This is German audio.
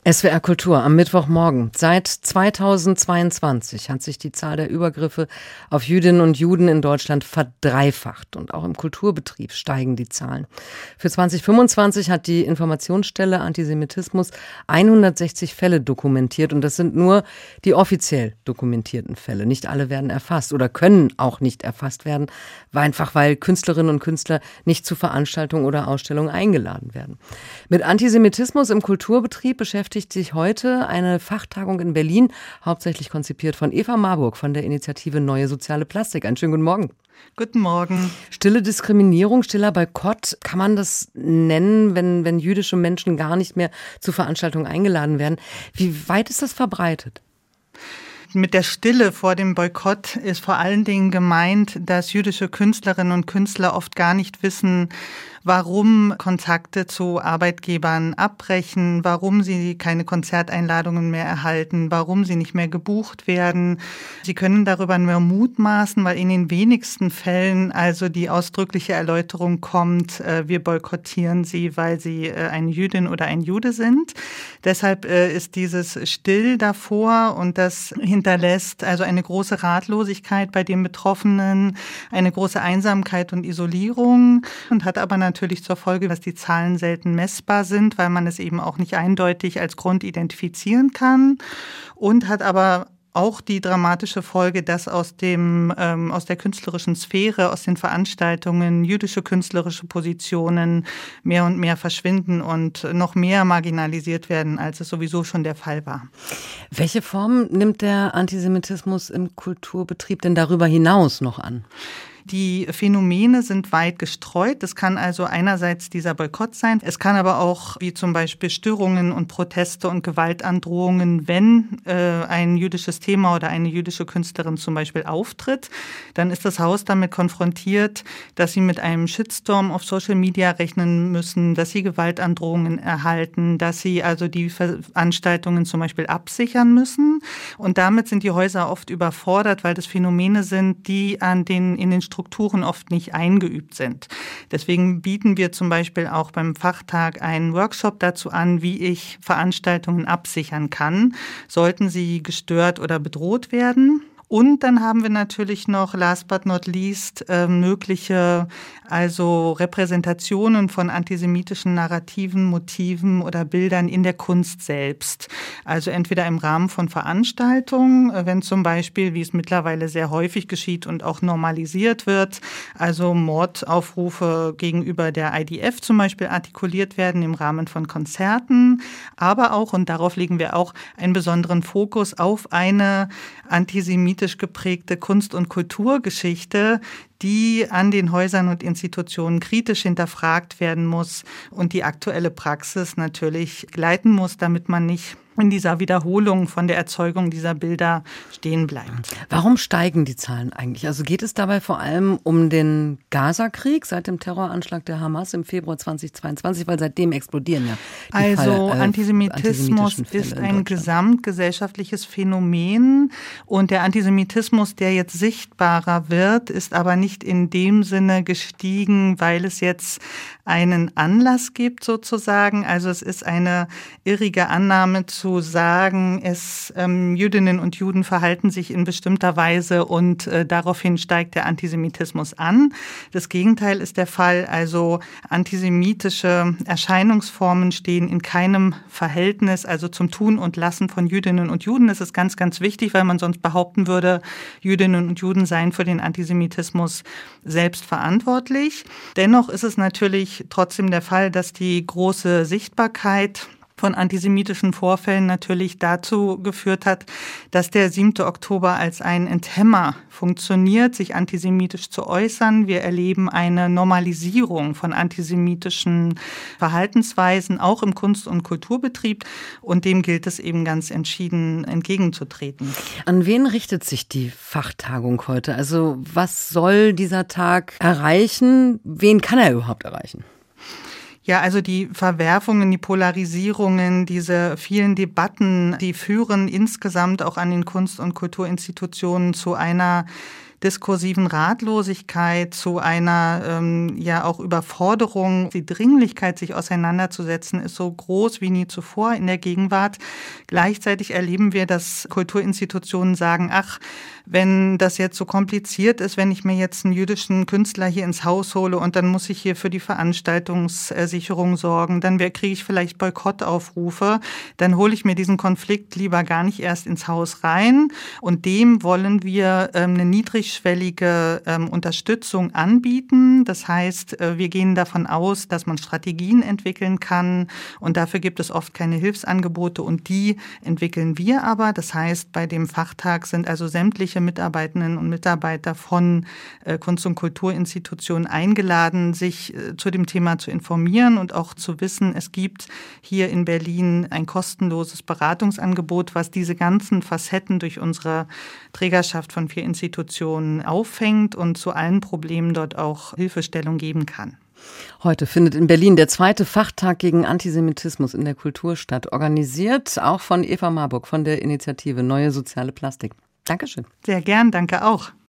SWR Kultur am Mittwochmorgen. Seit 2022 hat sich die Zahl der Übergriffe auf Jüdinnen und Juden in Deutschland verdreifacht. Und auch im Kulturbetrieb steigen die Zahlen. Für 2025 hat die Informationsstelle Antisemitismus 160 Fälle dokumentiert. Und das sind nur die offiziell dokumentierten Fälle. Nicht alle werden erfasst oder können auch nicht erfasst werden, weil Künstlerinnen und Künstler nicht zu Veranstaltungen oder Ausstellungen eingeladen werden. Mit Antisemitismus im Kulturbetrieb beschäftigt sich heute eine Fachtagung in Berlin, hauptsächlich konzipiert von Eva Marburg von der Initiative Neue Soziale Plastik. Einen schönen guten Morgen. Guten Morgen. Stille Diskriminierung, stiller Boykott, kann man das nennen, wenn jüdische Menschen gar nicht mehr zu Veranstaltungen eingeladen werden? Wie weit ist das verbreitet? Mit der Stille vor dem Boykott ist vor allen Dingen gemeint, dass jüdische Künstlerinnen und Künstler oft gar nicht wissen, warum Kontakte zu Arbeitgebern abbrechen, warum sie keine Konzerteinladungen mehr erhalten, warum sie nicht mehr gebucht werden. Sie können darüber nur mutmaßen, weil in den wenigsten Fällen also die ausdrückliche Erläuterung kommt, wir boykottieren sie, weil sie eine Jüdin oder ein Jude sind. Deshalb ist dieses Still davor und das hinterlässt also eine große Ratlosigkeit bei den Betroffenen, eine große Einsamkeit und Isolierung und hat aber natürlich zur Folge, dass die Zahlen selten messbar sind, weil man es eben auch nicht eindeutig als Grund identifizieren kann und hat aber auch die dramatische Folge, dass aus der künstlerischen Sphäre, aus den Veranstaltungen jüdische künstlerische Positionen mehr und mehr verschwinden und noch mehr marginalisiert werden, als es sowieso schon der Fall war. Welche Form nimmt der Antisemitismus im Kulturbetrieb denn darüber hinaus noch an? Die Phänomene sind weit gestreut. Das kann also einerseits dieser Boykott sein. Es kann aber auch wie zum Beispiel Störungen und Proteste und Gewaltandrohungen, wenn ein jüdisches Thema oder eine jüdische Künstlerin zum Beispiel auftritt. Dann ist das Haus damit konfrontiert, dass sie mit einem Shitstorm auf Social Media rechnen müssen, dass sie Gewaltandrohungen erhalten, dass sie also die Veranstaltungen zum Beispiel absichern müssen. Und damit sind die Häuser oft überfordert, weil das Phänomene sind, die in den Strukturen oft nicht eingeübt sind. Deswegen bieten wir zum Beispiel auch beim Fachtag einen Workshop dazu an, wie ich Veranstaltungen absichern kann, sollten sie gestört oder bedroht werden. Und dann haben wir natürlich noch, last but not least, mögliche Repräsentationen von antisemitischen Narrativen, Motiven oder Bildern in der Kunst selbst. Also entweder im Rahmen von Veranstaltungen, wenn zum Beispiel, wie es mittlerweile sehr häufig geschieht und auch normalisiert wird, also Mordaufrufe gegenüber der IDF zum Beispiel artikuliert werden im Rahmen von Konzerten, aber auch, und darauf legen wir auch einen besonderen Fokus auf eine antisemitisch geprägte Kunst- und Kulturgeschichte, die an den Häusern und Institutionen kritisch hinterfragt werden muss und die aktuelle Praxis natürlich gleiten muss, damit man nicht in dieser Wiederholung von der Erzeugung dieser Bilder stehen bleibt. Warum steigen die Zahlen eigentlich? Also geht es dabei vor allem um den Gaza-Krieg seit dem Terroranschlag der Hamas im Februar 2022, weil seitdem explodieren ja die Antisemitismus ist ein gesamtgesellschaftliches Phänomen und der Antisemitismus, der jetzt sichtbarer wird, ist aber nicht in dem Sinne gestiegen, weil es jetzt einen Anlass gibt sozusagen. Also es ist eine irrige Annahme zu sagen, Jüdinnen und Juden verhalten sich in bestimmter Weise und daraufhin steigt der Antisemitismus an. Das Gegenteil ist der Fall. Also antisemitische Erscheinungsformen stehen in keinem Verhältnis, also zum Tun und Lassen von Jüdinnen und Juden. Das ist ganz, ganz wichtig, weil man sonst behaupten würde, Jüdinnen und Juden seien für den Antisemitismus selbst verantwortlich. Dennoch ist es natürlich trotzdem der Fall, dass die große Sichtbarkeit von antisemitischen Vorfällen natürlich dazu geführt hat, dass der 7. Oktober als ein Enthemmer funktioniert, sich antisemitisch zu äußern. Wir erleben eine Normalisierung von antisemitischen Verhaltensweisen, auch im Kunst- und Kulturbetrieb. Und dem gilt es eben ganz entschieden entgegenzutreten. An wen richtet sich die Fachtagung heute? Also was soll dieser Tag erreichen? Wen kann er überhaupt erreichen? Ja, also die Verwerfungen, die Polarisierungen, diese vielen Debatten, die führen insgesamt auch an den Kunst- und Kulturinstitutionen zu einer diskursiven Ratlosigkeit, zu einer ja auch Überforderung. Die Dringlichkeit, sich auseinanderzusetzen, ist so groß wie nie zuvor in der Gegenwart. Gleichzeitig erleben wir, dass Kulturinstitutionen sagen, ach, wenn das jetzt so kompliziert ist, wenn ich mir jetzt einen jüdischen Künstler hier ins Haus hole und dann muss ich hier für die Veranstaltungssicherung sorgen, dann kriege ich vielleicht Boykottaufrufe, dann hole ich mir diesen Konflikt lieber gar nicht erst ins Haus rein. Und dem wollen wir eine niedrigschwellige Unterstützung anbieten. Das heißt, wir gehen davon aus, dass man Strategien entwickeln kann und dafür gibt es oft keine Hilfsangebote und die entwickeln wir aber. Das heißt, bei dem Fachtag sind also sämtliche Mitarbeiterinnen und Mitarbeiter von Kunst- und Kulturinstitutionen eingeladen, sich zu dem Thema zu informieren und auch zu wissen, es gibt hier in Berlin ein kostenloses Beratungsangebot, was diese ganzen Facetten durch unsere Trägerschaft von 4 Institutionen auffängt und zu allen Problemen dort auch Hilfestellung geben kann. Heute findet in Berlin der 2. Fachtag gegen Antisemitismus in der Kultur statt, organisiert auch von Eva Marburg von der Initiative Neue Soziale Plastik. Dankeschön. Sehr gern, danke auch.